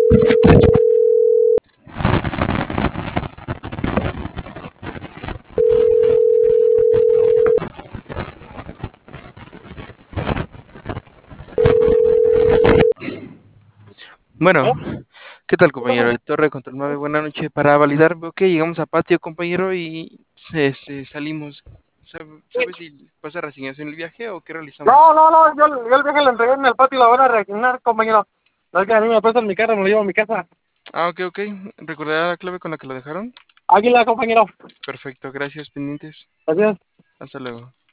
Bueno, ¿Eh? ¿qué tal, ¿Qué compañero? pasó? De Torre Control 9, buenas noches. Para validar, veo que llegamos a patio, compañero, y salimos. ¿Sabes si pasa resignación el viaje o qué realizamos? No, yo el viaje lo entregué en el patio y lo van a reaccionar, compañero. Es que a mí me prestan mi carro, me lo llevo a mi casa. Ah, ok, ok. ¿Recordará la clave con la que lo dejaron? Águila, compañero. Perfecto, gracias, pendientes. Gracias. Hasta luego.